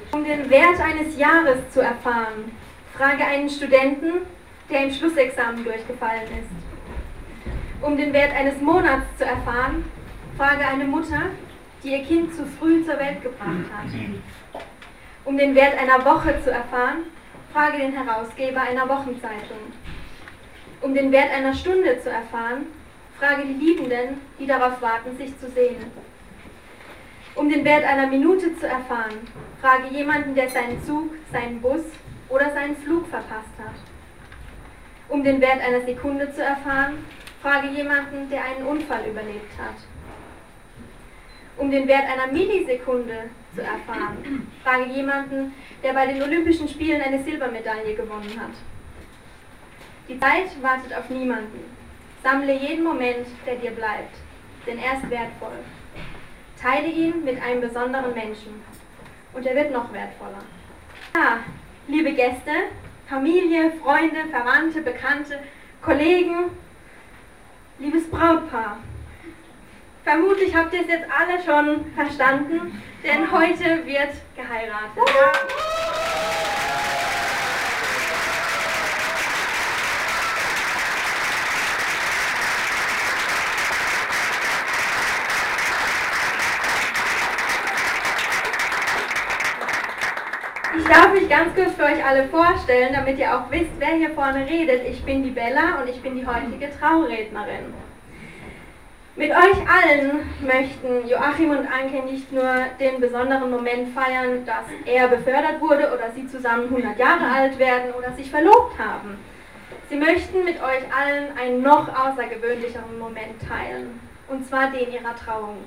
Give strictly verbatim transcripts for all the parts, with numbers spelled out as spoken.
Um den Wert eines Jahres zu erfahren, frage einen Studenten, der im Schlussexamen durchgefallen ist. Um den Wert eines Monats zu erfahren, frage eine Mutter, die ihr Kind zu früh zur Welt gebracht hat. Um den Wert einer Woche zu erfahren, frage den Herausgeber einer Wochenzeitung. Um den Wert einer Stunde zu erfahren, frage die Liebenden, die darauf warten, sich zu sehen. Um den Wert einer Minute zu erfahren, frage jemanden, der seinen Zug, seinen Bus oder seinen Flug verpasst hat. Um den Wert einer Sekunde zu erfahren, frage jemanden, der einen Unfall überlebt hat. Um den Wert einer Millisekunde zu erfahren, frage jemanden, der bei den Olympischen Spielen eine Silbermedaille gewonnen hat. Die Zeit wartet auf niemanden. Sammle jeden Moment, der dir bleibt, denn er ist wertvoll. Teile ihn mit einem besonderen Menschen und er wird noch wertvoller. Ja, liebe Gäste, Familie, Freunde, Verwandte, Bekannte, Kollegen, liebes Brautpaar. Vermutlich habt ihr es jetzt alle schon verstanden, denn heute wird geheiratet. Ich darf mich ganz kurz für euch alle vorstellen, damit ihr auch wisst, wer hier vorne redet. Ich bin die Bella und ich bin die heutige Traurednerin. Mit euch allen möchten Joachim und Anke nicht nur den besonderen Moment feiern, dass er befördert wurde oder sie zusammen hundert Jahre alt werden oder sich verlobt haben. Sie möchten mit euch allen einen noch außergewöhnlicheren Moment teilen, und zwar den ihrer Trauung.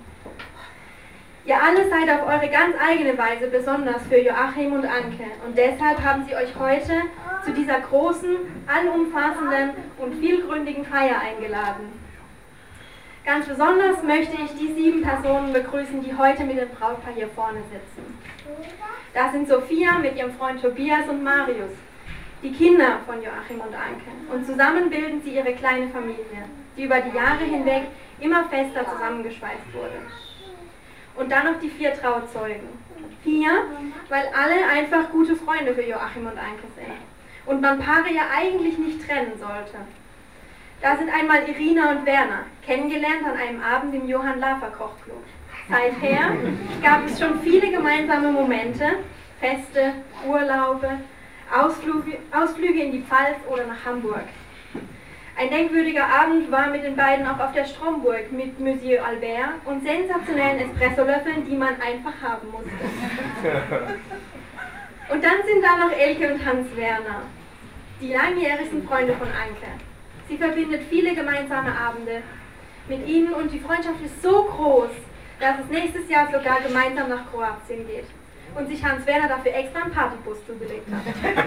Ihr alle seid auf eure ganz eigene Weise besonders für Joachim und Anke und deshalb haben sie euch heute zu dieser großen, allumfassenden und vielgründigen Feier eingeladen. Ganz besonders möchte ich die sieben Personen begrüßen, die heute mit dem Brautpaar hier vorne sitzen. Das sind Sophia mit ihrem Freund Tobias und Marius, die Kinder von Joachim und Anke. Und zusammen bilden sie ihre kleine Familie, die über die Jahre hinweg immer fester zusammengeschweißt wurde. Und dann noch die vier Trauzeugen. Vier, weil alle einfach gute Freunde für Joachim und Anke sind. Und man Paare ja eigentlich nicht trennen sollte. Da sind einmal Irina und Werner, kennengelernt an einem Abend im Johann Lafer Kochclub. Seither gab es schon viele gemeinsame Momente, Feste, Urlaube, Ausflüge, Ausflüge in die Pfalz oder nach Hamburg. Ein denkwürdiger Abend war mit den beiden auch auf der Stromburg mit Monsieur Albert und sensationellen Espressolöffeln, die man einfach haben musste. Und dann sind da noch Elke und Hans Werner, die langjährigsten Freunde von Anke. Sie verbindet viele gemeinsame Abende mit ihnen und die Freundschaft ist so groß, dass es nächstes Jahr sogar gemeinsam nach Kroatien geht und sich Hans Werner dafür extra einen Partybus zugelegt hat.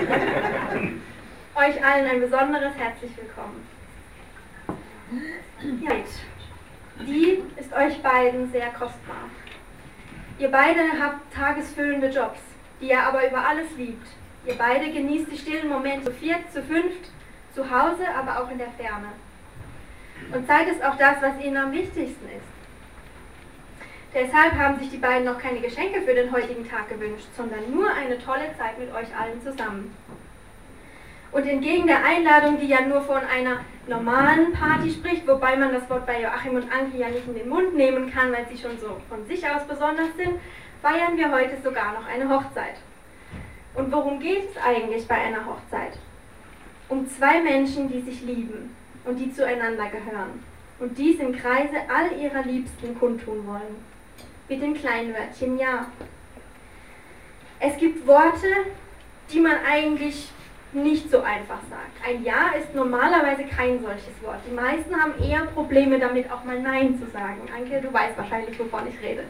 Euch allen ein besonderes herzlich willkommen. Ja, die ist euch beiden sehr kostbar. Ihr beide habt tagesfüllende Jobs, die ihr aber über alles liebt. Ihr beide genießt die stillen Momente zu viert, zu fünft, zu Hause, aber auch in der Ferne. Und Zeit ist auch das, was ihnen am wichtigsten ist. Deshalb haben sich die beiden noch keine Geschenke für den heutigen Tag gewünscht, sondern nur eine tolle Zeit mit euch allen zusammen. Und entgegen der Einladung, die ja nur von einer normalen Party spricht, wobei man das Wort bei Joachim und Anke ja nicht in den Mund nehmen kann, weil sie schon so von sich aus besonders sind, feiern wir heute sogar noch eine Hochzeit. Und worum geht es eigentlich bei einer Hochzeit? Um zwei Menschen, die sich lieben und die zueinander gehören und dies im Kreise all ihrer Liebsten kundtun wollen. Mit dem kleinen Wörtchen Ja. Es gibt Worte, die man eigentlich nicht so einfach sagt. Ein Ja ist normalerweise kein solches Wort. Die meisten haben eher Probleme damit, auch mal Nein zu sagen. Anke, du weißt wahrscheinlich, wovon ich rede.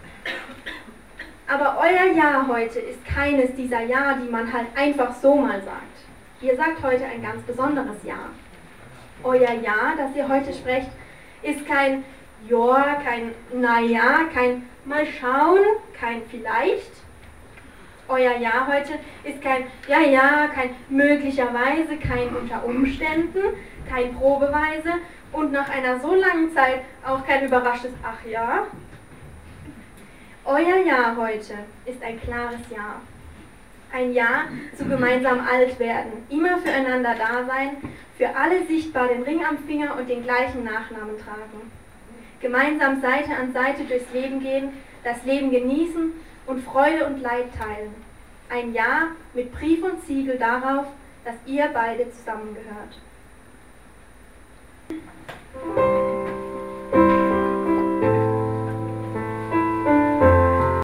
Aber euer Ja heute ist keines dieser Ja, die man halt einfach so mal sagt. Ihr sagt heute ein ganz besonderes Ja. Euer Ja, das ihr heute sprecht, ist kein Ja, kein Naja, kein Mal schauen, kein Vielleicht. Euer Ja heute ist kein Ja, ja, kein möglicherweise, kein unter Umständen, kein probeweise und nach einer so langen Zeit auch kein überraschtes Ach ja. Euer Jahr heute ist ein klares Jahr. Ein Jahr zu gemeinsam alt werden, immer füreinander da sein, für alle sichtbar den Ring am Finger und den gleichen Nachnamen tragen. Gemeinsam Seite an Seite durchs Leben gehen, das Leben genießen und Freude und Leid teilen. Ein Jahr mit Brief und Siegel darauf, dass ihr beide zusammengehört.